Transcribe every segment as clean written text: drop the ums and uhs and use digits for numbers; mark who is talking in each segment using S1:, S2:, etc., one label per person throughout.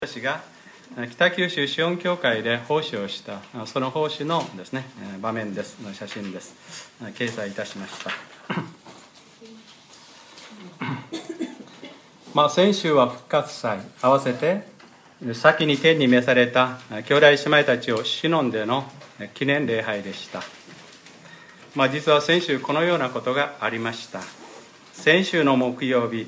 S1: 私が北九州シオン教会で奉仕をしたその奉仕のですね場面ですの写真です。掲載いたしました。先週は復活祭、合わせて先に天に召された兄弟姉妹たちを偲んでの記念礼拝でした。実は先週このようなことがありました。先週の木曜日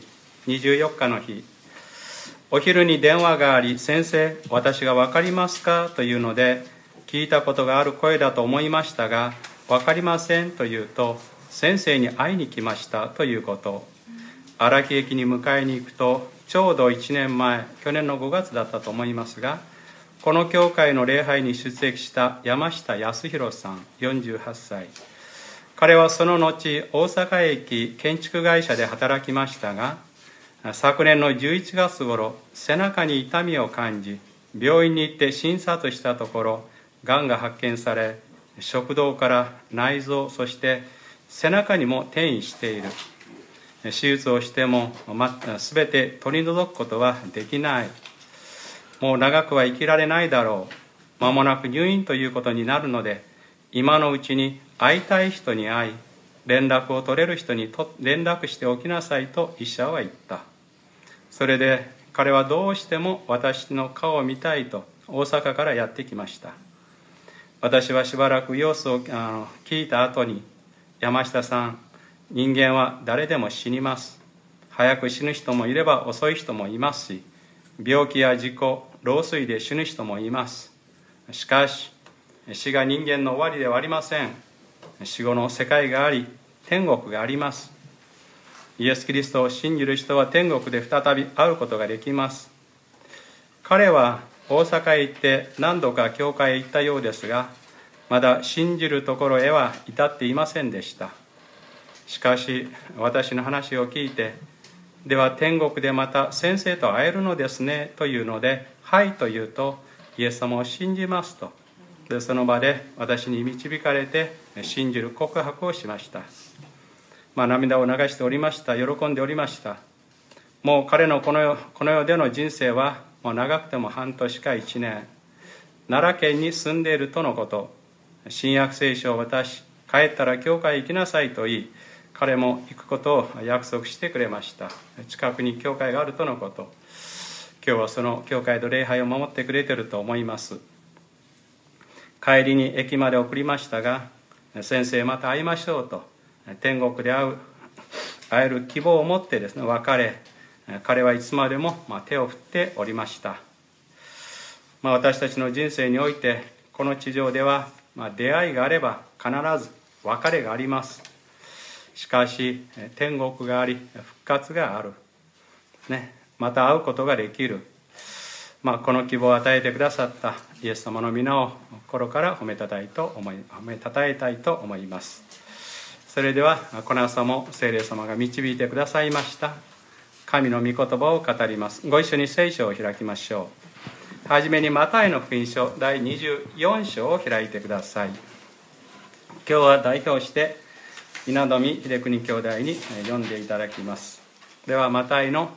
S1: 24日の日、お昼に電話があり、先生、私が分かりますかというので、聞いたことがある声だと思いましたが、分かりませんと言うと、先生に会いに来ましたということ。荒木駅に迎えに行くと、ちょうど1年前、去年の5月だったと思いますが、この教会の礼拝に出席した山下康弘さん、48歳。彼はその後、大阪駅建築会社で働きましたが、昨年の11月頃、背中に痛みを感じ、病院に行って診察したところ、がんが発見され、食道から内臓、そして背中にも転移している。手術をしてもすべて取り除くことはできない。もう長くは生きられないだろう。間もなく入院ということになるので、今のうちに会いたい人に会い、連絡を取れる人に連絡しておきなさいと医者は言った。それで彼はどうしても私の顔を見たいと大阪からやってきました。私はしばらく様子を聞いた後に、山下さん、人間は誰でも死にます。早く死ぬ人もいれば遅い人もいますし、病気や事故、老衰で死ぬ人もいます。しかし、死が人間の終わりではありません。死後の世界があり、天国があります。イエス・キリストを信じる人は天国で再び会うことができます。彼は大阪へ行って何度か教会へ行ったようですが、まだ信じるところへは至っていませんでした。しかし私の話を聞いて、では天国でまた先生と会えるのですねというので、はいと言うと、イエス様を信じますと。でその場で私に導かれて信じる告白をしました。涙を流しておりました。喜んでおりました。もう彼のこの世での人生はもう長くても半年か1年、奈良県に住んでいるとのこと。新約聖書を渡し、帰ったら教会行きなさいと言い、彼も行くことを約束してくれました。近くに教会があるとのこと。今日はその教会と礼拝を守ってくれていると思います。帰りに駅まで送りましたが、先生また会いましょうと、天国で会える希望を持ってですね、別れ、彼はいつまでも手を振っておりました。私たちの人生において、この地上では出会いがあれば必ず別れがあります。しかし天国があり、復活がある、また会うことができる、この希望を与えてくださったイエス様の皆を心から褒めたたえたいと思います。それではこの朝も聖霊様が導いてくださいました神の御言葉を語ります。ご一緒に聖書を開きましょう。はじめにマタイの福音書第24章を開いてください。今日は代表して稲富秀邦兄弟に読んでいただきます。ではマタイの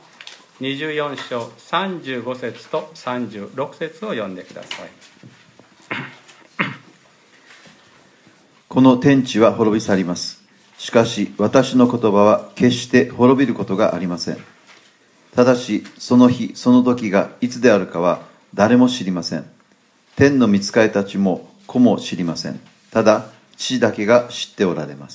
S1: 24章35節と36節を読んでください。
S2: この天地は滅び去ります。しかし私の言葉は決して滅びることがありません。ただしその日その時がいつであるかは誰も知りません。天の御使いたちも子も知りません。ただ父だけが知っておられます。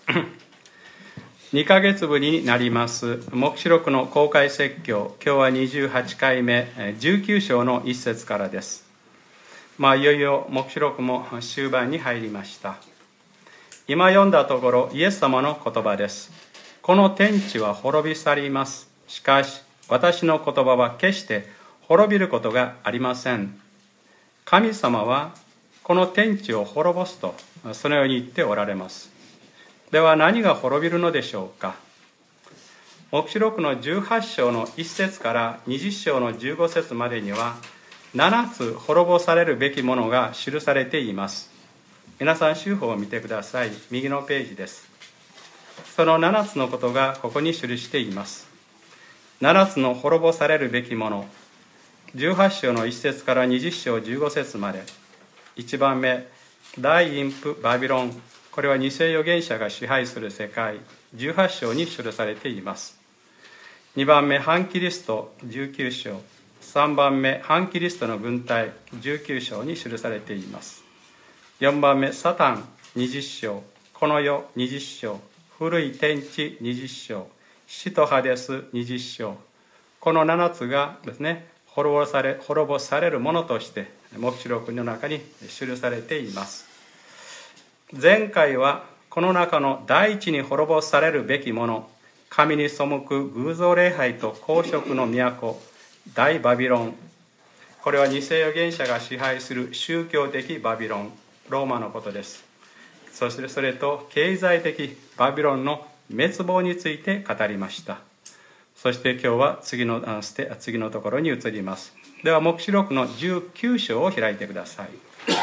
S1: 2ヶ月ぶりになります黙示録の公開説教。今日は28回目19章の1節からです。いよいよ黙示録も終盤に入りました。今読んだところ、イエス様の言葉です。この天地は滅び去ります。しかし私の言葉は決して滅びることがありません。神様はこの天地を滅ぼすとそのように言っておられます。では何が滅びるのでしょうか。黙示録の18章の1節から20章の15節までには7つ滅ぼされるべきものが記されています。皆さん修法を見てください。右のページです。その7つのことがここに記しています。7つの滅ぼされるべきもの。 18章の1節から20章15節まで。1番目、大陰譜バビロン。これは偽預言者が支配する世界。18章に記されています。2番目、反キリスト。19章。3番目、反キリストの軍隊。19章に記されています。4番目、サタン。20章。この世。20章。古い天地。20章。死とハデス。20章。この7つがですね、滅ぼされるものとして黙示録の中に記されています。前回はこの中の第一に滅ぼされるべきもの、神に背く偶像礼拝と公職の都、大バビロン。これは偽預言者が支配する宗教的バビロン、ローマのことです。そしてそれと経済的バビロンの滅亡について語りました。そして今日は次のところに移ります。では黙示録の19章を開いてください。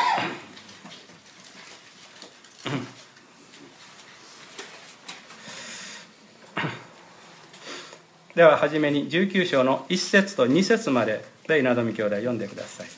S1: では初めに19章の1節と2節までで稲富兄弟読んでください。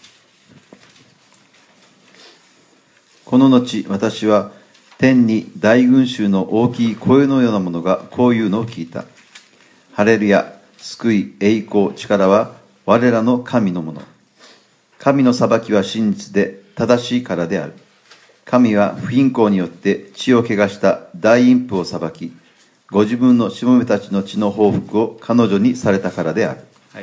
S2: この後私は天に大群衆の大きい声のようなものがこういうのを聞いた。ハレルヤ、救い、栄光、力は我らの神のもの。神の裁きは真実で正しいからである。神は不貧困によって血を汚した大陰譜を裁き、ご自分のしもべたちの血の報復を彼女にされたからである。
S1: はい、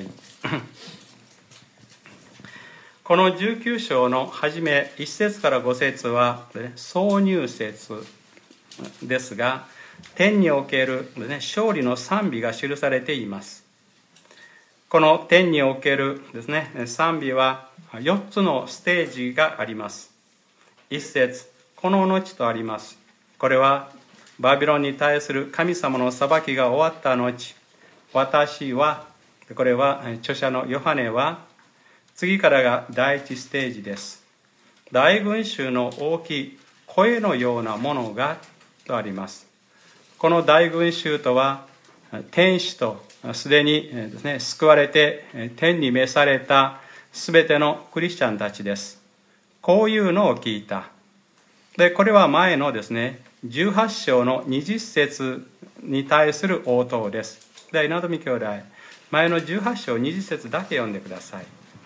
S1: この19章の初め1節から5節は、挿入節ですが、天における、勝利の賛美が記されています。この天におけるですね、賛美は4つのステージがあります。1節、この後とあります。これはバビロンに対する神様の裁きが終わった後、私は、これは著者のヨハネは、次からが第1ステージです。大群衆の大きい声のようなものがとあります。この大群衆とは天使とすでにですね、救われて天に召されたすべてのクリスチャンたちです。こういうのを聞いた。で、これは前のですね、18章の20節に対する応答です。で、稲富兄弟、前の18章20節だけ読んでください。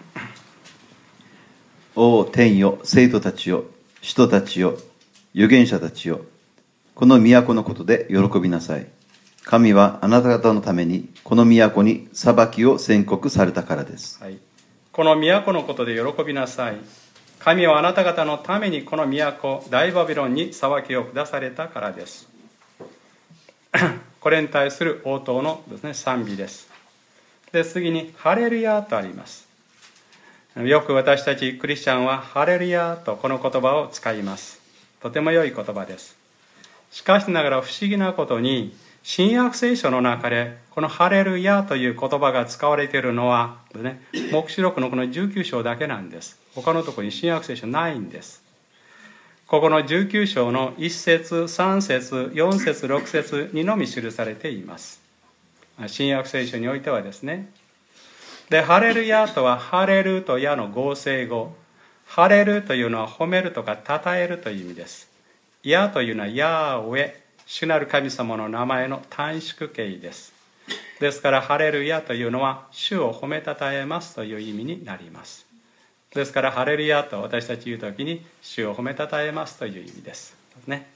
S2: おお天よ、生徒たちよ、使徒たちよ、預言者たちよ、この都のことで喜びなさい。神はあなた方のためにこの都に裁きを宣告されたからです。
S1: はい、この都のことで喜びなさい。神はあなた方のためにこの都、大バビロンに裁きを下されたからです。これに対する応答のですね、賛美です。で、次にハレルヤとあります。よく私たちクリスチャンはハレルヤとこの言葉を使います。とても良い言葉です。しかしながら不思議なことに、新約聖書の中でこのハレルヤという言葉が使われているのは、黙示録のこの19章だけなんです。他のところに新約聖書ないんです。ここの19章の1節、3節、4節、6節にのみ記されています。新約聖書においてはですね。で、ハレルヤとはハレルとヤの合成語。ハレルというのは褒めるとか称えるという意味です。ヤというのはヤーウェ、主なる神様の名前の短縮形です。ですからハレルヤというのは主を褒めたたえますという意味になります。ですからハレルヤと私たち言うときに主を褒めたたえますという意味ですね。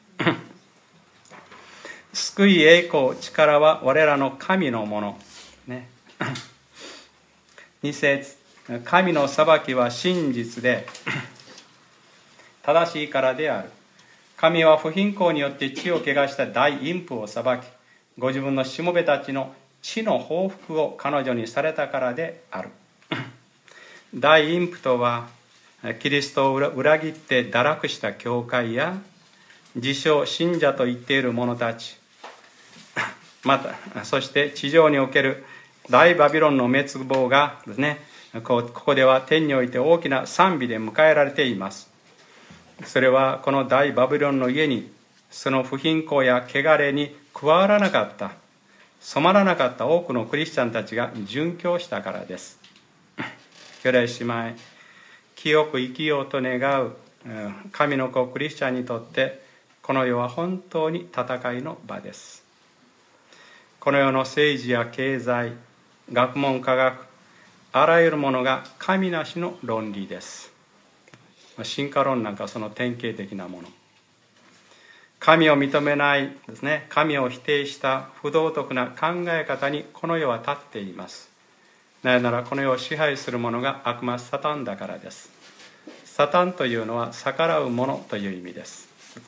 S1: 救い、栄光、力は我らの神のもの、ね。2節、神の裁きは真実で正しいからである。神は不貧困によって血を汚した大陰譜を裁き、ご自分のしもべたちの血の報復を彼女にされたからである。大陰譜とは、キリストを裏切って堕落した教会や自称信者と言っている者たち、またそして地上における大バビロンの滅亡がですね、ここでは天において大きな賛美で迎えられています。それはこの大バビロンの家にその不貧困や汚れに加わらなかった、染まらなかった多くのクリスチャンたちが殉教したからです。 兄弟姉妹、清く生きようと願う神の子クリスチャンにとって、この世は本当に戦いの場です。この世の政治や経済、学問科学、あらゆるものが神なしの論理です。進化論なんかその典型的なもの。神を認めないですね、神を否定した不道徳な考え方にこの世は立っています。なぜならこの世を支配する者が悪魔サタンだからです。サタンというのは逆らう者という意味です。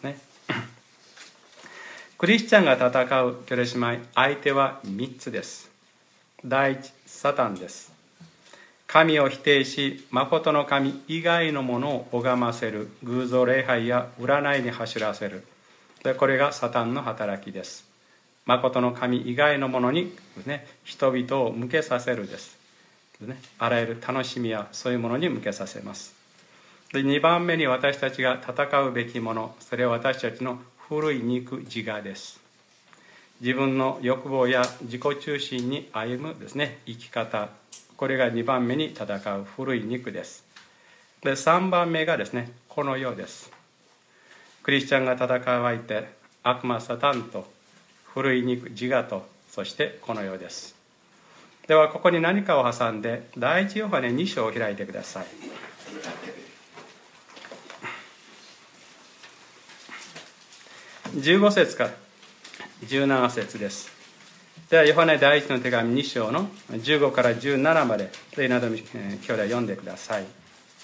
S1: クリスチャンが戦う兄弟姉妹、相手は3つです。第一、サタンです。神を否定し、誠の神以外のものを拝ませる、偶像礼拝や占いに走らせる。でこれがサタンの働きです。誠の神以外のものに、人々を向けさせるです。あらゆる楽しみやそういうものに向けさせます。で2番目に私たちが戦うべきもの、それは私たちの古い肉自我です。自分の欲望や自己中心に歩むですね、生き方、これが2番目に戦う古い肉です。で3番目がですね、この世です。クリスチャンが戦う相手、悪魔サタンと古い肉自我と、そしてこの世です。ではここに何かを挟んで第一ヨハネ2章を開いてください。15節から17節です。ではヨハネ第一の手紙2章の15から17まで、など兄弟読んでください。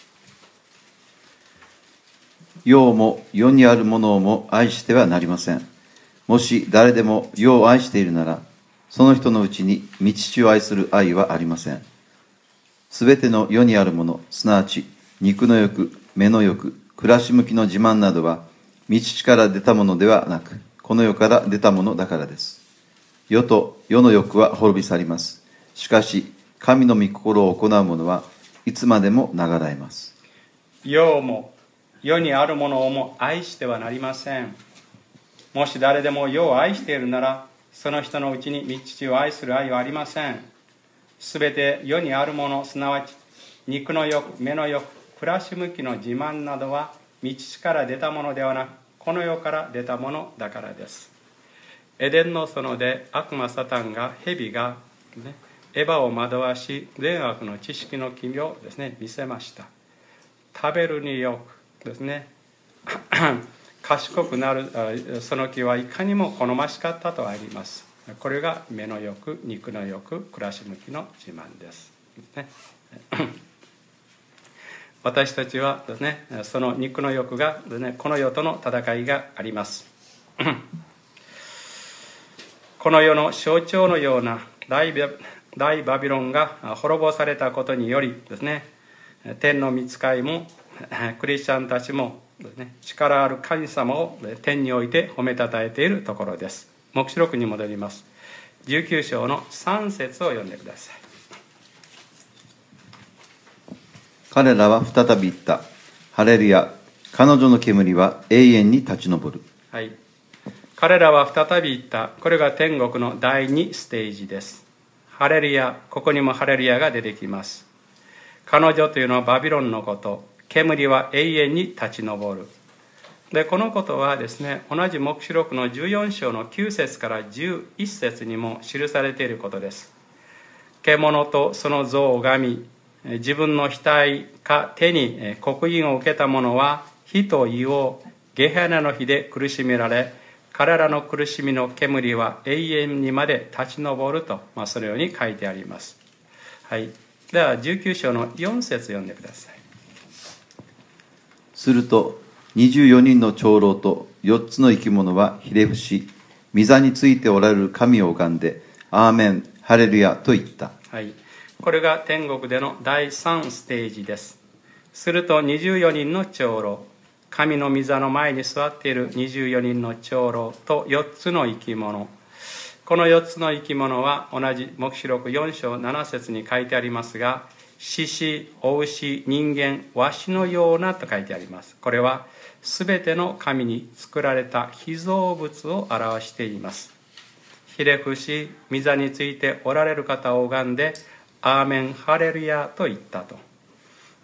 S2: 世も世にあるものも愛してはなりません。もし誰でも世を愛しているなら、その人のうちに御父を愛する愛はありません。すべての世にあるもの、すなわち肉の欲、目の欲、暮らし向きの自慢などは、御父から出たものではなく、この世から出たものだからです。世と世の欲は滅び去ります。しかし、神の御心を行う者はいつまでも永らえます。
S1: 世も世にあるものをも愛してはなりません。もし誰でも世を愛しているなら、その人のうちに御父を愛する愛はありません。すべて世にあるもの、すなわち肉の欲、目の欲、暮らし向きの自慢などは御父から出たものではなく、この世から出たものだからです。エデンの園で悪魔サタンが、蛇が、エヴァを惑わし、善悪の知識の奇妙を見せました。食べるによくですね賢くなるその木はいかにも好ましかったとあります。これが目の欲、肉の欲、暮らし向きの自慢です。私たちはですね、その肉の欲がですね、この世との戦いがあります。この世の象徴のような大バビロンが滅ぼされたことによりですね、天の御使いもクリスチャンたちもですね、力ある神様を天において褒めたたえているところです。黙示録に戻ります。19章の3節を読んでください。
S2: 彼らは再び言った。ハレルヤ、彼女の煙は永遠に立ち上る。
S1: はい。彼らは再び言った。これが天国の第2ステージです。ハレルヤ、ここにもハレルヤが出てきます。彼女というのはバビロンのこと。煙は永遠に立ち上る。でこのことはですね、同じ黙示録の14章の9節から11節にも記されていることです。獣とその像を拝み、自分の額か手に刻印を受けた者は火と硫黄、ゲヘナの火で苦しめられ、彼らの苦しみの煙は永遠にまで立ち上ると、そのように書いてあります。はい。では19章の4節読んでください。
S2: すると24人の長老と4つの生き物はひれ伏し、御座についておられる神を拝んで、アーメン、ハレルヤと言った。
S1: はい。これが天国での第3ステージです。すると24人の長老、神の御座の前に座っている24人の長老と4つの生き物。この4つの生き物は同じ黙示録4章7節に書いてありますが、獅子、雄牛、人間、わしのようなと書いてあります。これはすべての神に作られた被造物を表しています。ひれ伏し、御座についておられる方を拝んで、アーメン、ハレルヤと言ったと。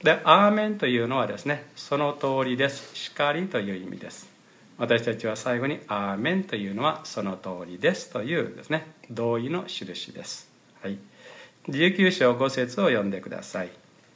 S1: で、アーメンというのはですね、その通りです、しかりという意味です。私たちは最後にアーメンというのはその通りですというですね、同意の印です。はい、19章5節を読んでください。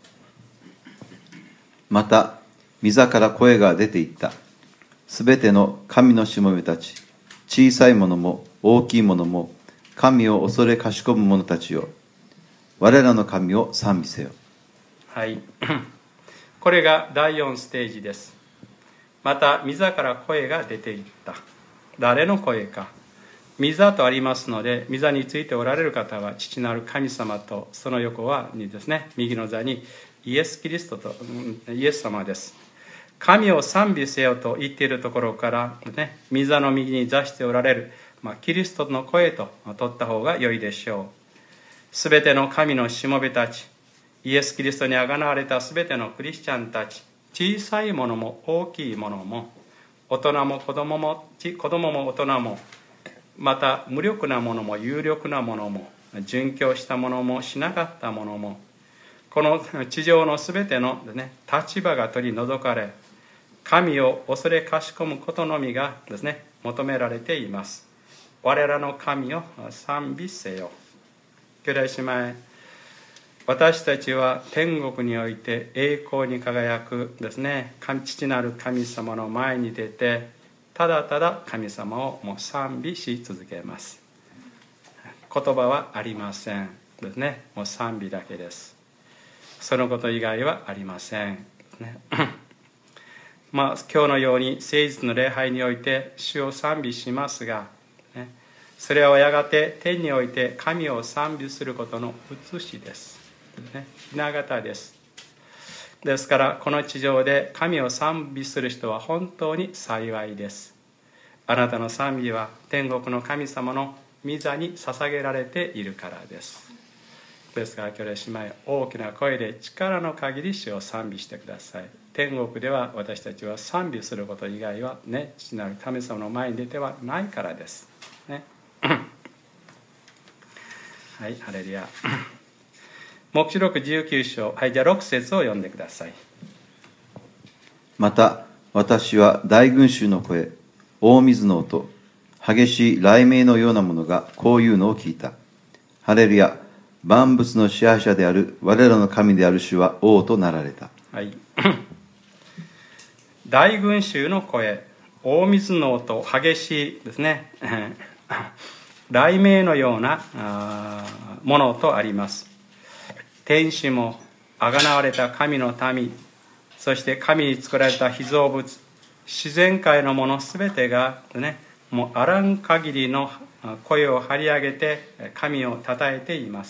S2: また御から声が出ていった。すべての神のしもべたち、小さいものも大きいものも、神を恐れかしこむ者たちよ、我らの神を賛美せよ。
S1: はい、これが第4ステージです。また御座から声が出ていった。誰の声か。御座とありますので、御座についておられる方は父なる神様と、その横にですね、右の座にイエス・キリストとイエス様です。神を賛美せよと言っているところからね、御座の右に座しておられる、キリストの声と取った方が良いでしょう。すべての神のしもべたち、イエス・キリストにあがなわれたすべてのクリスチャンたち、小さいものも大きいものも、大人も子供も大人も、また無力なものも有力なものも、殉教したものもしなかったものも、この地上のすべての、ね、立場が取り除かれ、神を恐れかしこむことのみがですね、求められています。我らの神を賛美せよ。兄弟姉妹、私たちは天国において栄光に輝くですね、父なる神様の前に出て、ただただ神様をもう賛美し続けます。言葉はありませんですね。もう賛美だけです。そのこと以外はありません、ね。今日のように誠実の礼拝において主を賛美しますが、ね、それはやがて天において神を賛美することの写しです。ひな形です。ですからこの地上で神を賛美する人は本当に幸いです。あなたの賛美は天国の神様の御座に捧げられているからです。ですから兄弟姉妹、大きな声で力の限り主を賛美してください。天国では私たちは賛美すること以外はね、父なる神様の前に出てはないからです、ね。はい、ハレルヤ。黙示録19章、はい、じゃあ6節を読んでください。
S2: また私は大群衆の声、大水の音、激しい雷鳴のようなものがこういうのを聞いた。ハレルヤ、万物の支配者である我らの神である主は王となられた。
S1: はい、大群衆の声、大水の音、激しいですね雷鳴のようなものとあります。天使もあがなわれた神の民、そして神に作られた被造物、自然界のものすべてが、ね、もうあらん限りの声を張り上げて神をたたえています。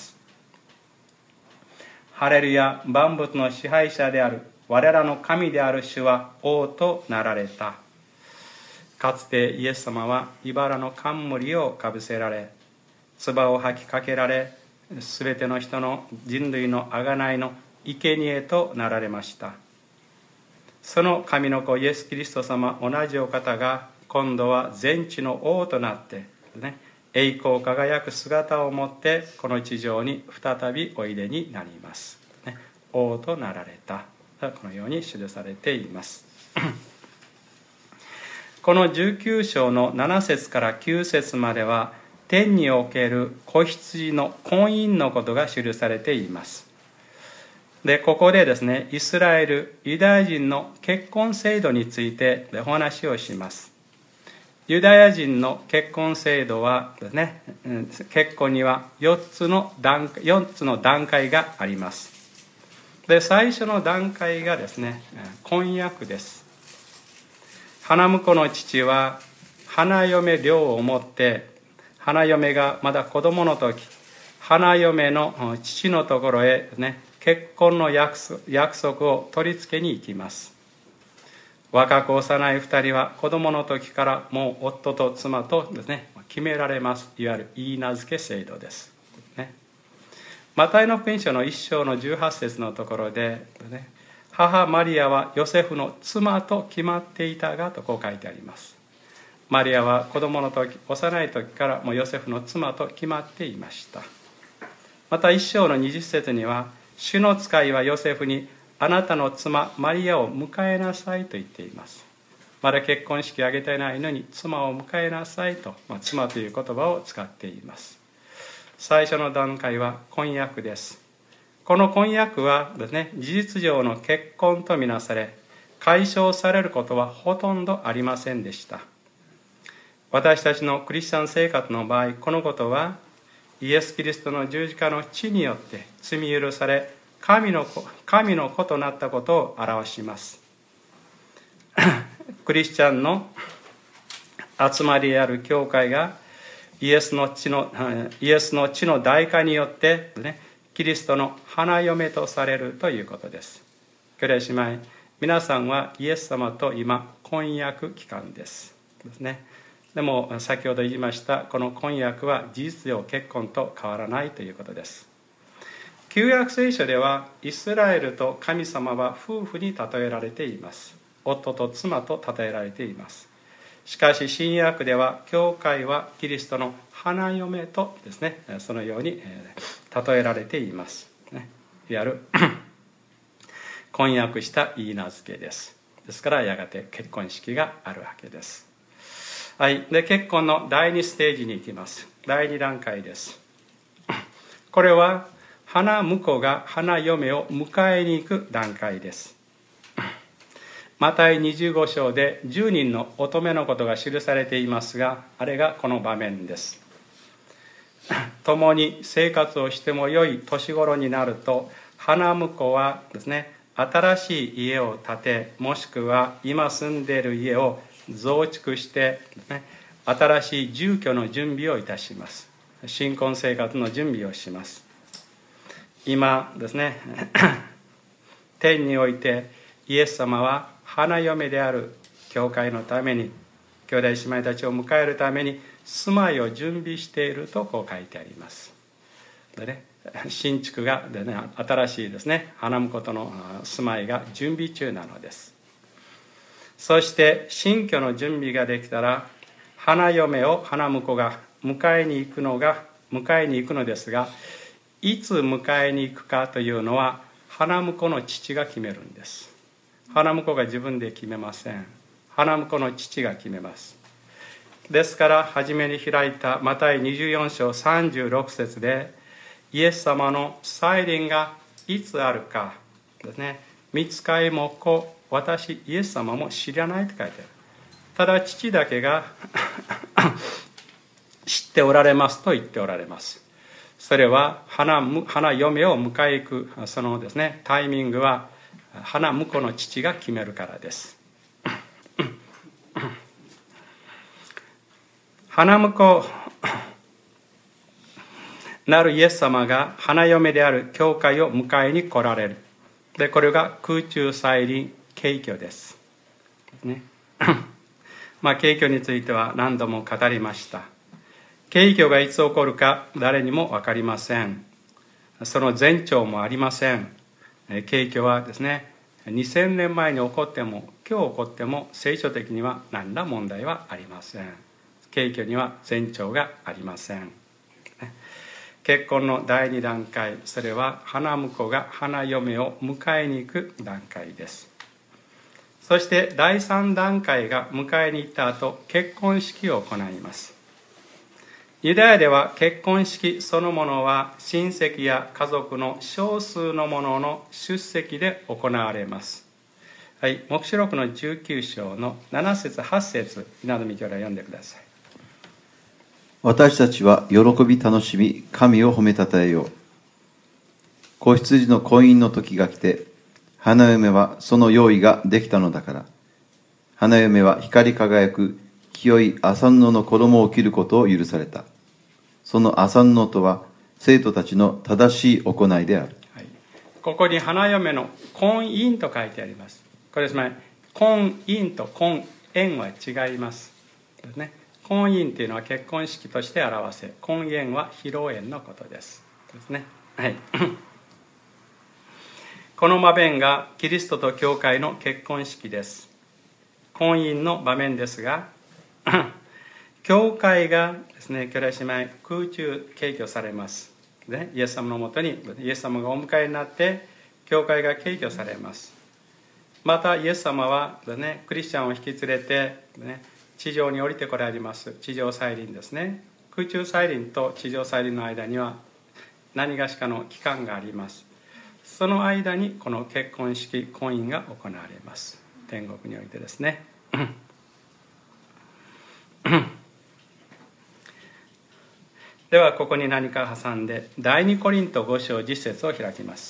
S1: ハレルヤ、万物の支配者である我らの神である主は王となられた。かつてイエス様は茨の冠をかぶせられ、唾を吐きかけられ、すべての人の人類の贖いの生贄となられました。その神の子イエス・キリスト様、同じお方が今度は全地の王となって、ね、栄光輝く姿を持ってこの地上に再びおいでになります、ね、王となられた、このように記されていますこの19章の7節から9節までは天における子羊の婚姻のことが記されています。で、ここでですね、イスラエル、ユダヤ人の結婚制度についてお話をします。ユダヤ人の結婚制度はですね、結婚には4つの段階があります。で、最初の段階がですね、婚約です。花婿の父は花嫁寮を持って、花嫁がまだ子供の時、花嫁の父のところへですね、結婚の約束を取り付けに行きます。若く幼い2人は子供の時からもう夫と妻とですね、決められます。いわゆる言い名付け制度です、ね。マタイの福音書の1章の18節のところで、ね、母マリアはヨセフの妻と決まっていたがとこう書いてあります。マリアは子供の時、幼い時からもうヨセフの妻と決まっていました。また1章の20節には、主の使いはヨセフにあなたの妻マリアを迎えなさいと言っています。まだ結婚式を挙げていないのに妻を迎えなさいと、妻という言葉を使っています。最初の段階は婚約です。この婚約はですね、事実上の結婚とみなされ、解消されることはほとんどありませんでした。私たちのクリスチャン生活の場合、このことはイエス・キリストの十字架の血によって罪許され、神の子となったことを表します。クリスチャンの集まりである教会がイエスの血の代価によって、ね、キリストの花嫁とされるということです。兄弟姉妹、皆さんはイエス様と今婚約期間ですね。でも先ほど言いましたこの婚約は事実上結婚と変わらないということです。旧約聖書ではイスラエルと神様は夫婦に例えられています。夫と妻と例えられています。しかし新約では教会はキリストの花嫁とですね、そのように例えられています。いわゆる婚約した言い名付けです。ですからやがて結婚式があるわけです。はい、で結婚の第2ステージに行きます。第2段階です。これは花婿が花嫁を迎えに行く段階です。マタイ25章で10人の乙女のことが記されていますが、あれがこの場面です。共に生活をしてもよい年頃になると、花婿はですね、新しい家を建て、もしくは今住んでいる家を増築して、ね、新しい住居の準備をいたします。新婚生活の準備をします。今ですね、天においてイエス様は花嫁である教会のために、兄弟姉妹たちを迎えるために住まいを準備しているとこう書いてあります。でね、新築がで、ね、新しいですね、花婿との住まいが準備中なのです。そして新居の準備ができたら、花嫁を花婿が迎えに行くのですが、いつ迎えに行くかというのは花婿の父が決めるんです。花婿が自分で決めません。花婿の父が決めます。ですから初めに開いたマタイ24章36節で、イエス様の再臨がいつあるかですね、御使いも子、私イエス様も知らないと書いてある。ただ父だけが知っておられますと言っておられます。それは花嫁を迎え行くそのですね、タイミングは花婿の父が決めるからです。花婿なるイエス様が花嫁である教会を迎えに来られる。で、これが空中再臨景挙です。ね。景挙については何度も語りました。景挙がいつ起こるか誰にも分かりません。その前兆もありません。景挙はですね、2000年前に起こっても今日起こっても聖書的には何ら問題はありません。景挙には前兆がありません。結婚の第2段階、それは花婿が花嫁を迎えに行く段階です。そして第3段階が迎えに行った後、結婚式を行います。ユダヤでは結婚式そのものは親戚や家族の少数の者の出席で行われます。はい、黙示録の19章の7節8節、稲積兄弟読んでください。
S2: 私たちは喜び楽しみ、神を褒めたたえよう。子羊の婚姻の時が来て、花嫁はその用意ができたのだから。花嫁は光り輝く清い麻布の衣を着ることを許された。その麻布とは生徒たちの正しい行いである。
S1: はい、ここに花嫁の婚姻と書いてあります。これつまり婚姻と婚宴は違いますですね。婚姻というのは結婚式として表せ、婚宴は披露宴のことですね。はい、この場面がキリストと教会の結婚式です。婚姻の場面ですが、教会がですね、兄弟姉妹空中景挙されます、ね、イエス様のもとにイエス様がお迎えになって教会が敬虚されます。またイエス様はですね、クリスチャンを引き連れて、ね、地上に降りてこられます。地上再臨ですね。空中再臨と地上再臨の間には何がしかの期間があります。その間にこの結婚式婚姻が行われます。天国においてですね。ではここに何か挟んで第2コリント5章10節を開きます。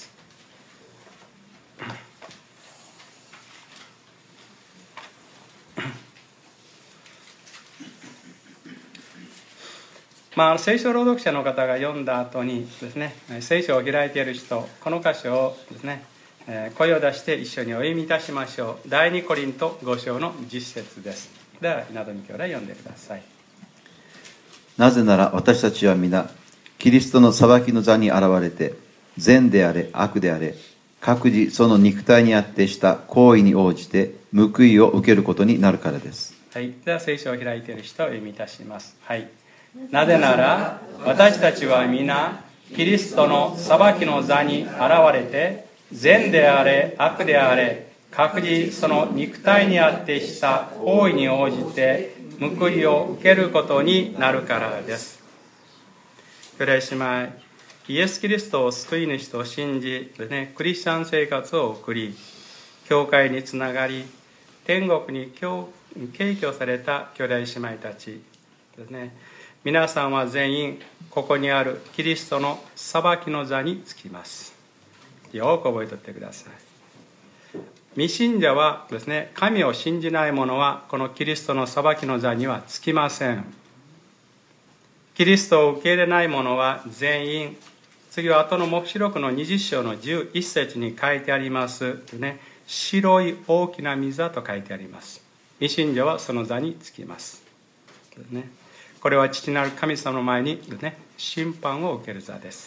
S1: 聖書朗読者の方が読んだ後にですね、聖書を開いている人、この箇所をですね、声を出して一緒にお読みいたしましょう。第2コリント5章の10節です。では稲富兄弟読んでください。
S2: なぜなら私たちは皆キリストの裁きの座に現れて、善であれ悪であれ各自その肉体にあってした行為に応じて報いを受けることになるからです。
S1: はい、では聖書を開いている人をお読みいたします。はい。なぜなら私たちは皆キリストの裁きの座に現れて、善であれ悪であれ各自その肉体にあってした行為に応じて報いを受けることになるからです。兄弟姉妹、イエス・キリストを救い主と信じ、クリスチャン生活を送り、教会につながり、天国に敬虚された兄弟姉妹たちですね。皆さんは全員ここにあるキリストの裁きの座につきます。よく覚えておいてください。未信者はですね、神を信じない者はこのキリストの裁きの座にはつきません。キリストを受け入れない者は全員、次は後の黙示録の20章の11節に書いてありますね、白い大きな御座と書いてあります。未信者はその座につきます。ね、これは父なる神様の前に、審判を受ける座です。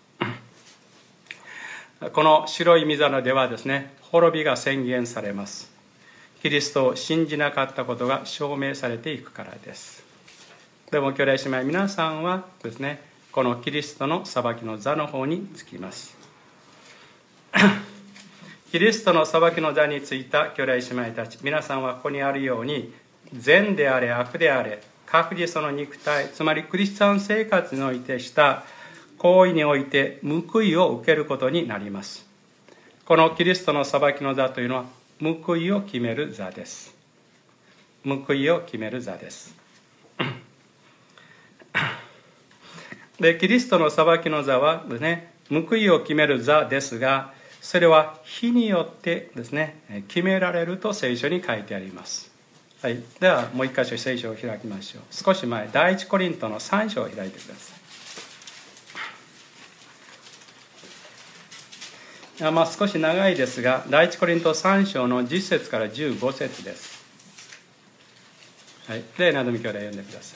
S1: この白い御座のではですね、滅びが宣言されます。キリストを信じなかったことが証明されていくからです。でも兄弟姉妹皆さんはですね、このキリストの裁きの座の方につきます。キリストの裁きの座についた兄弟姉妹たち、皆さんはここにあるように、善であれ悪であれ各自その肉体、つまりクリスチャン生活においてした行為において報いを受けることになります。このキリストの裁きの座というのは報いを決める座です。報いを決める座です。で、キリストの裁きの座はですね、報いを決める座ですが、それは日によってですね、決められると聖書に書いてあります。はい、ではもう一箇所聖書を開きましょう。少し前、第一コリントの3章を開いてください。少し長いですが、第一コリント3章の10節から15節です。はい、で、などみ兄弟読んでください。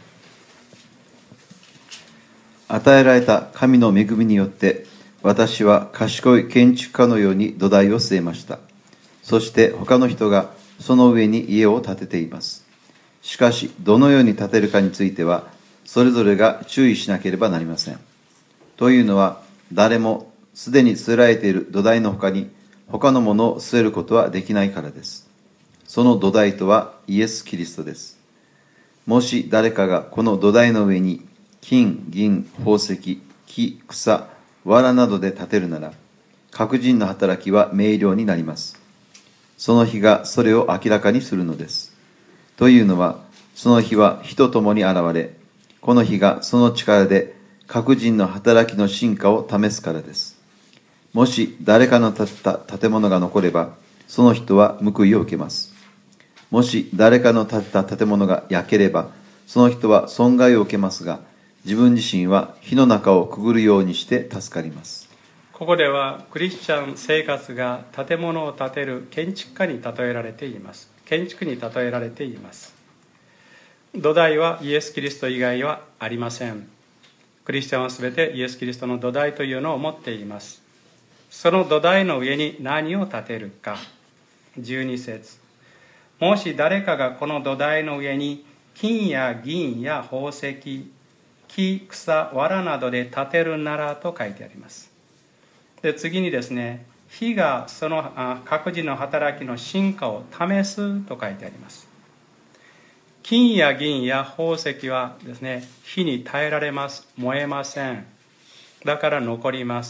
S2: 与えられた神の恵みによって私は賢い建築家のように土台を据えました。そして他の人がその上に家を建てています。しかしどのように建てるかについてはそれぞれが注意しなければなりません。というのは誰もすでに据えられている土台の他に他のものを据えることはできないからです。その土台とはイエス・キリストです。もし誰かがこの土台の上に金、銀、宝石、木、草、藁などで建てるなら、各人の働きは明瞭になります。その日がそれを明らかにするのです。というのは、その日は火と共に現れ、この日がその力で各人の働きの真価を試すからです。もし誰かの建てた建物が残れば、その人は報いを受けます。もし誰かの建てた建物が焼ければ、その人は損害を受けますが、自分自身は火の中をくぐるようにして助かります。
S1: ここではクリスチャン生活が建物を建てる建築家に例えられています。建築に例えられています。土台はイエス・キリスト以外はありません。クリスチャンはすべてイエス・キリストの土台というのを持っています。その土台の上に何を建てるか。12節、もし誰かがこの土台の上に金や銀や宝石、木、草、藁などで建てるならと書いてあります。 で次にですね、火がその各自の働きの進化を試すと書いてあります。金や銀や宝石はですね、火に耐えられます。燃えません。だから残ります。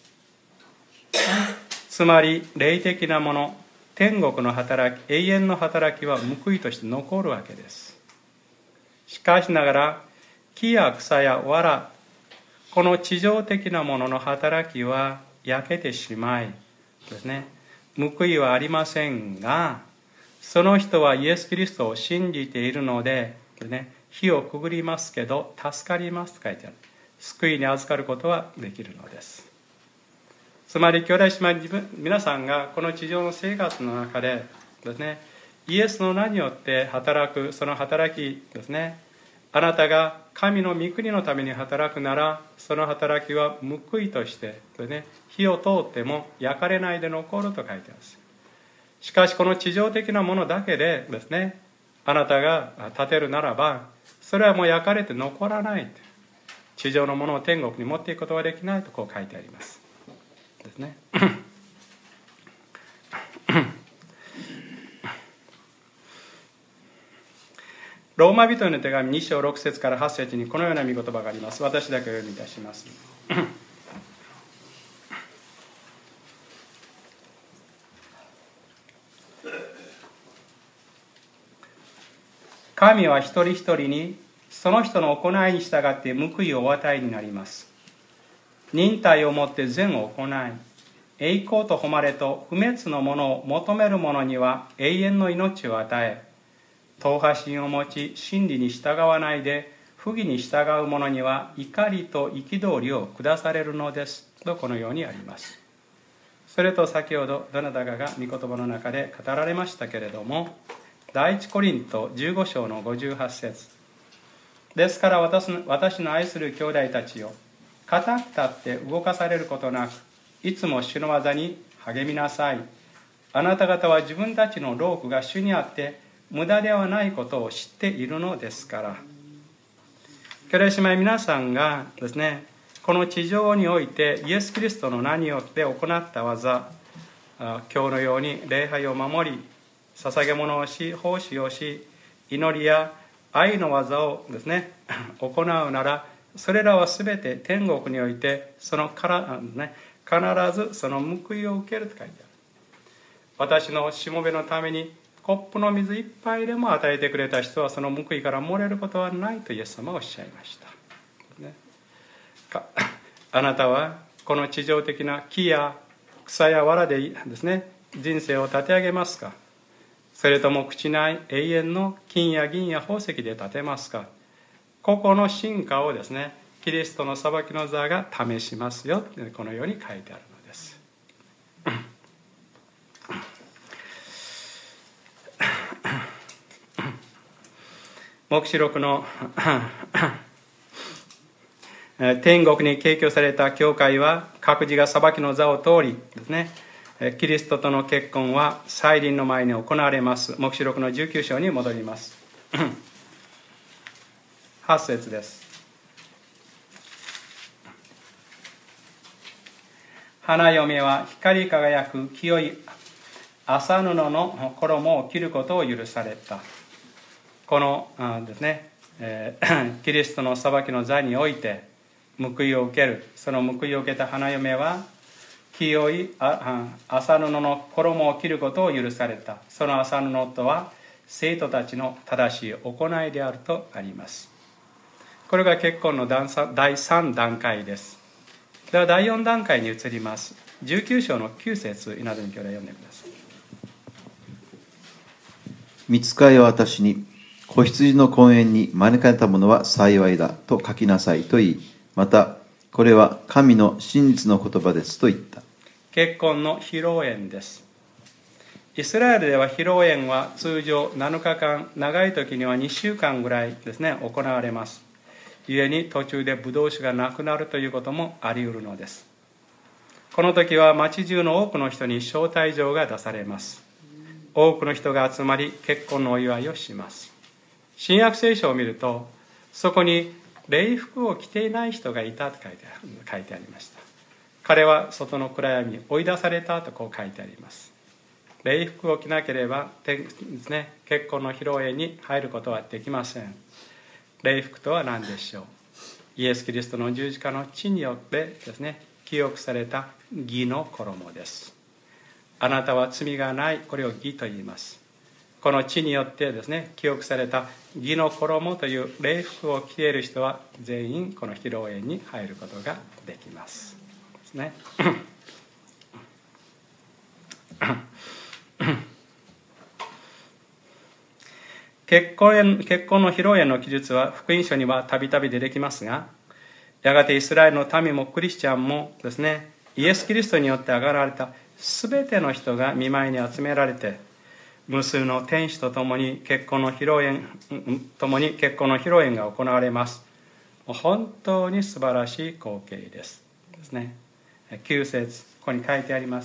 S1: つまり霊的なもの、天国の働き、永遠の働きは報いとして残るわけです。しかしながら木や草や藁、この地上的なものの働きは焼けてしまいですね、報いはありませんが、その人はイエス・キリストを信じているので、火をくぐりますけど助かりますと書いてある。救いに預かることはできるのです。つまり兄弟姉妹、皆さんがこの地上の生活の中でですね、イエスの名によって働くその働きですね、あなたが神の御国のために働くなら、その働きは報いとしてですね、火を通っても焼かれないで残ると書いてあります。しかしこの地上的なものだけでですね、あなたが立てるならば、それはもう焼かれて残らない。地上のものを天国に持っていくことはできないとこう書いてありますですね。ローマ人への手紙2章6節から8節にこのような御言葉があります。私だけお読みいたします。神は一人一人にその人の行いに従って報いをお与えになります。忍耐をもって善を行い、栄光と誉れと不滅のものを求める者には永遠の命を与え、党派心を持ち真理に従わないで不義に従う者には怒りと憤りを下されるのですと、このようにあります。それと先ほどどなたかが御言葉の中で語られましたけれども、第一コリント15章の58節ですから私の愛する兄弟たちよ、固く立って動かされることなく、いつも主の技に励みなさい。あなた方は自分たちの労苦が主にあって無駄ではないことを知っているのですから。兄弟姉妹皆さんがですね、この地上においてイエス・キリストの名によって行った技、今日のように礼拝を守り、捧げ物をし、奉仕をし、祈りや愛の技をですね行うなら、それらはすべて天国において必ずその報いを受けると書いてある。私のしもべのためにコップの水一杯でも与えてくれた人はその報いから漏れることはないとイエス様はおっしゃいました、あなたはこの地上的な木や草や藁でですね、人生を立て上げますか、それとも朽ちない永遠の金や銀や宝石で立てますか。個々の進化をですね、キリストの裁きの座が試しますよ、このように書いてあるのです。黙示録の天国に提供された教会は各自が裁きの座を通りですね、キリストとの結婚は再臨の前に行われます。黙示録の19章に戻ります。8節です。花嫁は光り輝く清い麻布の衣を着ることを許された。このですね、キリストの裁きの座において報いを受ける。その報いを受けた花嫁は清い麻布の衣を着ることを許された。その麻布とは生徒たちの正しい行いであるとあります。これが結婚の第3段階です。では第4段階に移ります。19章の9節稲積兄弟読んでください。
S2: 御使いは私に、子羊の婚宴に招かれた者は幸いだと書きなさいと言い、またこれは神の真実の言葉ですと言った。
S1: 結婚の披露宴です。イスラエルでは披露宴は通常7日間、長い時には2週間ぐらいですね、行われます。故に途中でブドウ酒がなくなるということもあり得るのです。この時は町中の多くの人に招待状が出されます。多くの人が集まり結婚のお祝いをします。新約聖書を見ると、そこに礼服を着ていない人がいたと書いてありました。 彼は外の暗闇に追い出されたとこう書いてあります。礼服を着なければですね、結婚の披露宴に入ることはできません。礼服とは何でしょう。イエス・キリストの十字架の血によってですね、清くされた義の衣です。あなたは罪がない、これを義と言います。この血によってですね、清くされた義の衣という礼服を着ている人は全員この披露宴に入ることができますですね。結婚の披露宴の記述は福音書にはたびたび出てきますが、やがてイスラエルの民もクリスチャンもですね、イエス・キリストによって上がられた全ての人が御前に集められて、無数の天使と共に結婚の披露宴が行われます。本当に素晴らしい光景ですね。9節、ここに書いてあります。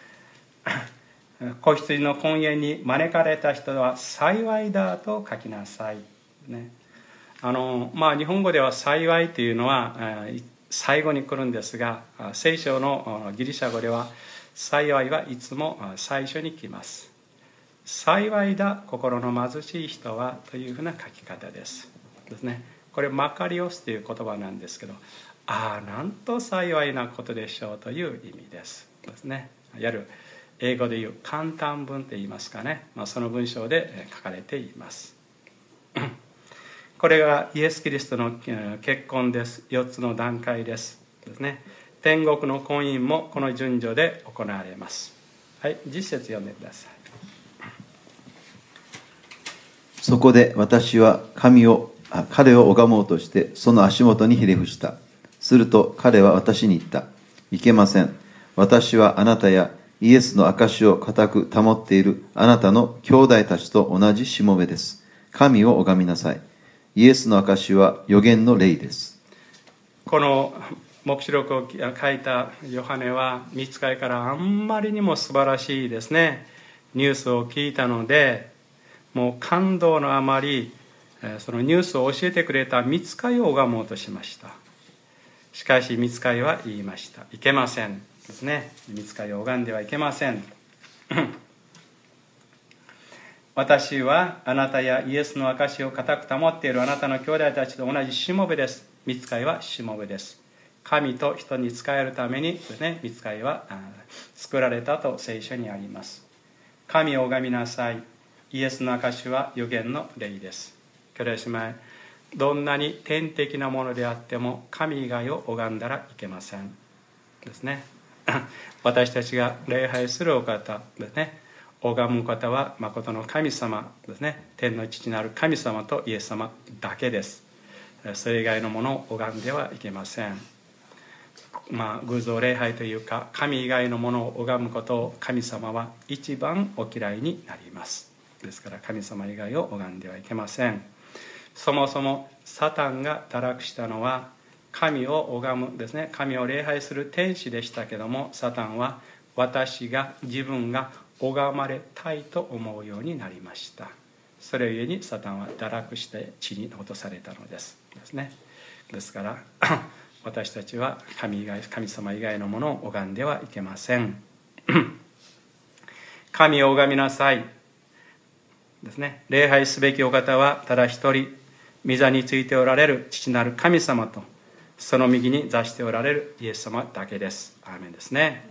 S1: 子羊の婚宴に招かれた人は幸いだと書きなさい、ね。日本語では幸いというのは最後に来るんですが、聖書のギリシャ語では幸いはいつも最初に来ます。幸いだ心の貧しい人はというふうな書き方ですね。これマカリオスという言葉なんですけど、なんと幸いなことでしょうという意味ですね。いわゆる英語でいう簡単文といいますかね、その文章で書かれています。これがイエス・キリストの結婚です。4つの段階ですね。天国の婚姻もこの順序で行われます。はい、10節読んでください。
S2: そこで私は彼を拝もうとしてその足元にひれ伏した。すると彼は私に言った。いけません。私はあなたやイエスの証を固く保っているあなたの兄弟たちと同じしもべです。神を拝みなさい。イエスの証は預言の霊です。
S1: この黙示録を書いたヨハネは御使いからあんまりにも素晴らしいですねニュースを聞いたので、もう感動のあまりそのニュースを教えてくれた御使いを拝もうとしました。しかし御使いは言いました。いけませんですね。御使いを拝んではいけません。私はあなたやイエスの証を固く保っているあなたの兄弟たちと同じしもべです。御使いはしもべです。神と人に仕えるためにですね、御使いは作られたと聖書にあります。神を拝みなさい。イエスの証は預言の霊です。兄弟姉妹、どんなに天的なものであっても神以外を拝んだらいけませんですね。私たちが礼拝するお方ですね、拝む方は誠の神様ですね。天の父なる神様とイエス様だけです。それ以外のものを拝んではいけません。偶像礼拝というか神以外のものを拝むことを神様は一番お嫌いになります。ですから神様以外を拝んではいけません。そもそもサタンが堕落したのは神を拝むですね、神を礼拝する天使でしたけども、サタンは自分が拝まれたいと思うようになりました。それゆえにサタンは堕落して地に落とされたのですね。ですから私たちは神様以外のものを拝んではいけません。神を拝みなさいですね。礼拝すべきお方はただ一人、御座についておられる父なる神様とその右に座しておられるイエス様だけです。アーメンですね。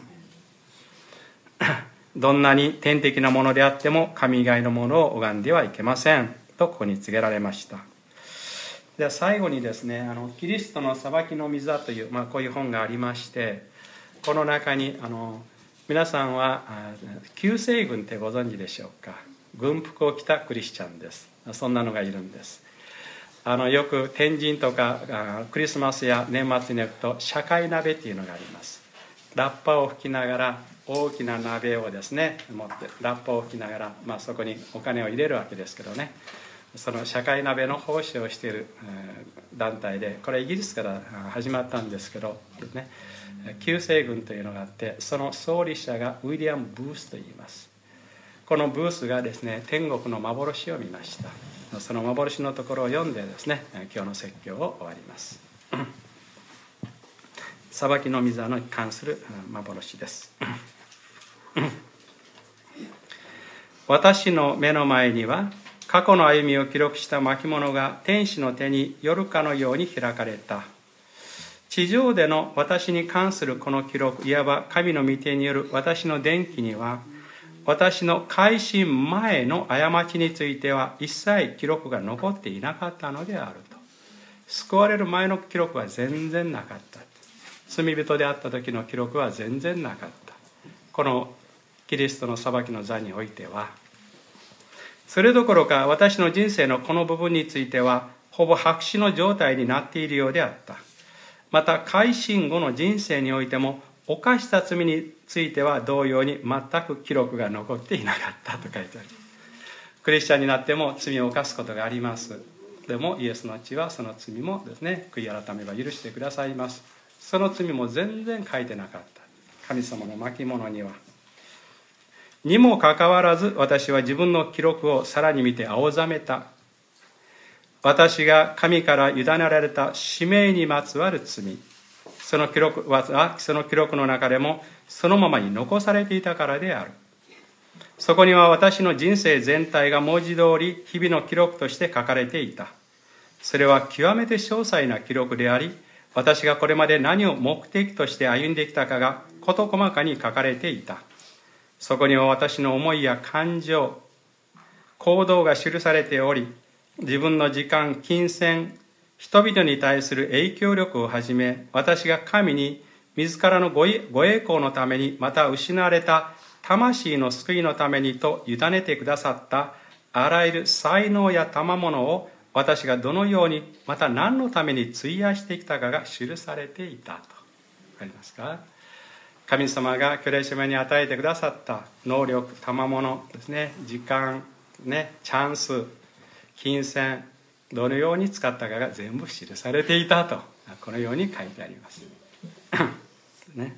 S1: どんなに天的なものであっても神以外のものを拝んではいけませんとここに告げられました。では最後にですね、キリストの裁きの御座という、こういう本がありまして、この中に皆さんは救世軍ってご存知でしょうか。軍服を着たクリスチャンです。そんなのがいるんです。よく天神とかクリスマスや年末に行くと社会鍋っていうのがあります。ラッパを吹きながら大きな鍋をですね持ってラッパを吹きながら、そこにお金を入れるわけですけどね、その社会鍋の奉仕をしている団体で、これイギリスから始まったんですけどね、救世軍というのがあって、その創立者がウィリアム・ブースと言います。このブースがですね天国の幻を見ました。その幻のところを読んでですね、今日の説教を終わります。 裁きの御座に関する幻です。私の目の前には過去の歩みを記録した巻物が天使の手によるかのように開かれた。地上での私に関するこの記録、いわば神の御手による私の伝記には、私の改心前の過ちについては一切記録が残っていなかったのであると。救われる前の記録は全然なかった。罪人であった時の記録は全然なかった。このキリストの裁きの座においては、それどころか私の人生のこの部分についてはほぼ白紙の状態になっているようであった。また改心後の人生においても犯した罪については同様に全く記録が残っていなかったと書いてある。クリスチャンになっても罪を犯すことがあります。でもイエスの血はその罪もですね、悔い改めば許してくださいます。その罪も全然書いてなかった。神様の巻物には。にもかかわらず私は自分の記録をさらに見て青ざめた。私が神から委ねられた使命にまつわる罪、その記録の中でもそのままに残されていたからである。そこには私の人生全体が文字通り日々の記録として書かれていた。それは極めて詳細な記録であり、私がこれまで何を目的として歩んできたかが事細かに書かれていた。そこには私の思いや感情、行動が記されており、自分の時間、金銭、人々に対する影響力をはじめ、私が神に自らのご栄光のために、また失われた魂の救いのためにと委ねてくださったあらゆる才能や賜物を私がどのように、また何のために費やしてきたかが記されていたと。わかりますか？神様が兄弟姉妹に与えてくださった能力、賜物ですね、時間、チャンス、金銭、どのように使ったかが全部記されていたと、このように書いてありますね。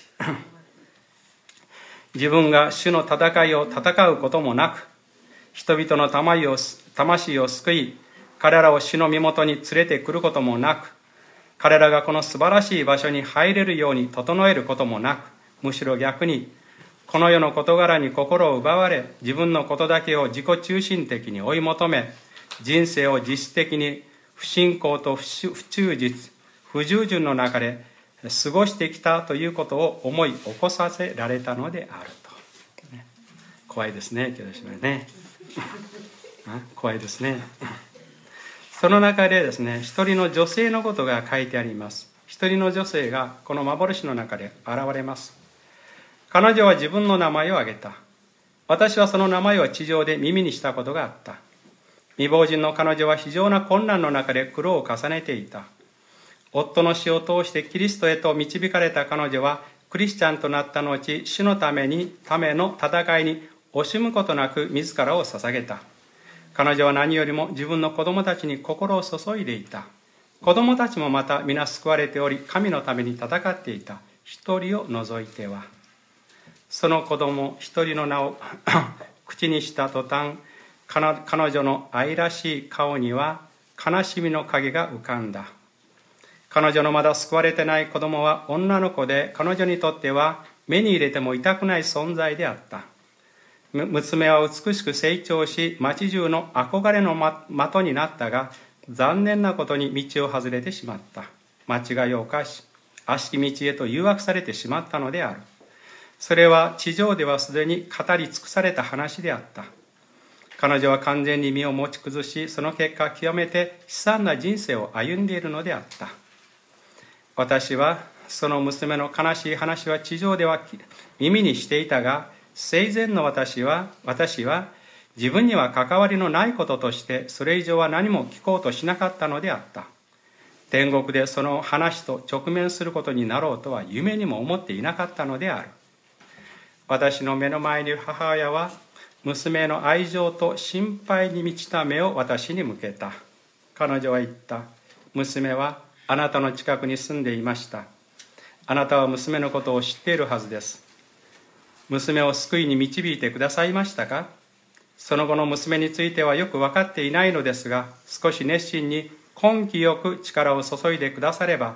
S1: 自分が主の戦いを戦うこともなく、人々の魂を救い、彼らを主の身元に連れてくることもなく、彼らがこの素晴らしい場所に入れるように整えることもなく、むしろ逆にこの世の事柄に心を奪われ、自分のことだけを自己中心的に追い求め、人生を実質的に不信仰と不忠実、不従順の中で過ごしてきたということを思い起こさせられたのであると。怖いですね、兄弟姉妹ね。怖いですね。その中でですね、一人の女性のことが書いてあります。一人の女性がこの幻の中で現れます。彼女は自分の名前を挙げた。私はその名前を地上で耳にしたことがあった。未亡人の彼女は非常な困難の中で苦労を重ねていた。夫の死を通してキリストへと導かれた彼女はクリスチャンとなった後、主のための戦いに惜しむことなく自らを捧げた。彼女は何よりも自分の子供たちに心を注いでいた。子供たちもまた皆救われており、神のために戦っていた。一人を除いては。その子供一人の名を口にした途端、彼女の愛らしい顔には悲しみの影が浮かんだ。彼女のまだ救われてない子供は女の子で、彼女にとっては目に入れても痛くない存在であった。娘は美しく成長し、町中の憧れの的になったが、残念なことに道を外れてしまった。間違いを犯し、悪しき道へと誘惑されてしまったのである。それは地上ではすでに語り尽くされた話であった。彼女は完全に身を持ち崩し、その結果極めて悲惨な人生を歩んでいるのであった。私はその娘の悲しい話は地上では耳にしていたが、生前の私は自分には関わりのないこととしてそれ以上は何も聞こうとしなかったのであった。天国でその話と直面することになろうとは夢にも思っていなかったのである。私の目の前にいる母親は娘への愛情と心配に満ちた目を私に向けた。彼女は言った。娘はあなたの近くに住んでいました。あなたは娘のことを知っているはずです。娘を救いに導いてくださいましたか？その後の娘についてはよく分かっていないのですが、少し熱心に根気よく力を注いでくだされば、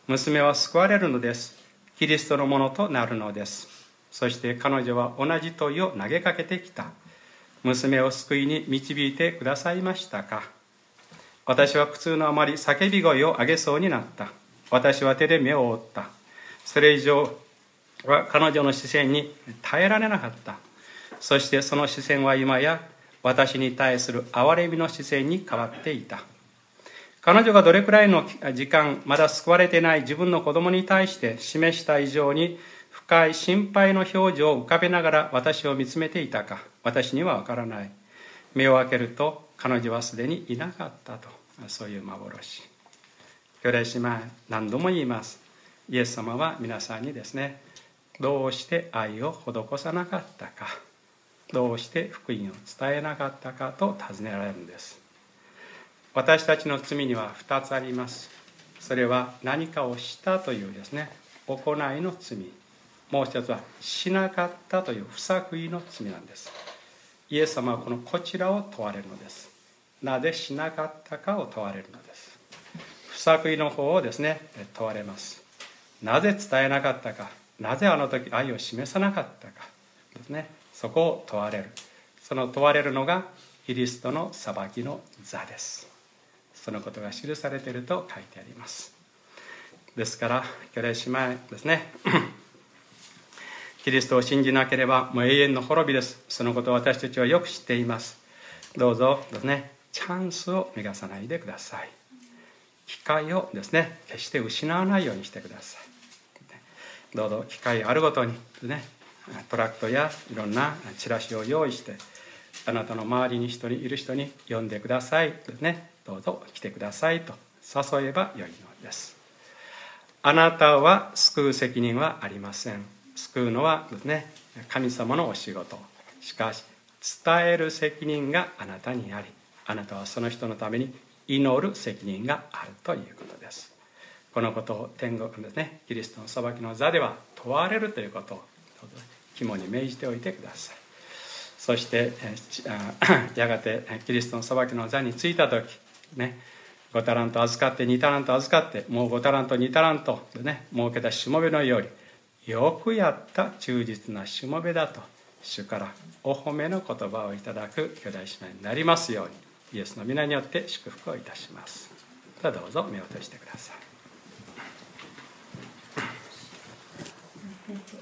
S1: 娘は救われるのです。キリストのものとなるのです。そして彼女は同じ問いを投げかけてきた。娘を救いに導いてくださいましたか。私は苦痛のあまり叫び声を上げそうになった。私は手で目を覆った。それ以上は彼女の視線に耐えられなかった。そしてその視線は今や私に対する憐れみの視線に変わっていた。彼女がどれくらいの時間まだ救われていない自分の子供に対して示した以上に深い心配の表情を浮かべながら私を見つめていたか、私には分からない。目を開けると彼女はすでにいなかったと、そういう幻。兄弟姉妹、何度も言います。イエス様は皆さんにですね、どうして愛を施さなかったか、どうして福音を伝えなかったかと尋ねられるんです。私たちの罪には2つあります。それは何かをしたというですね、行いの罪。もう一つはしなかったという不作為の罪なんです。イエス様はこちらを問われるのです。なぜしなかったかを問われるのです。不作為の方をですね、問われます。なぜ伝えなかったか、なぜあの時愛を示さなかったかですね、そこを問われる。その問われるのがキリストの裁きの座です。そのことが記されていると書いてあります。ですから兄弟姉妹ですね、キリストを信じなければもう永遠の滅びです。そのことを私たちはよく知っています。どうぞですね、チャンスを逃がさないでください。機会をですね、決して失わないようにしてください。どうぞ機会あるごとにですね、トラクトやいろんなチラシを用意して、あなたの周りにいる人に呼んでくださいですね、どうぞ来てくださいと誘えばよいのです。あなたは救う責任はありません。救うのはですね、神様のお仕事。しかし伝える責任があなたにあり、あなたはその人のために祈る責任があるということです。このことを天国のですね、キリストの裁きの座では問われるということを肝に銘じておいてください。そしてやがてキリストの裁きの座に着いた時ね、5タラント預かって2タラント預かってもう5タラント2タラントでね、儲けたしもべのように、よくやった忠実なしもべだと主からお褒めの言葉をいただく兄弟姉妹になりますように、イエスの皆によって祝福をいたします。ではどうぞ目を閉じてください。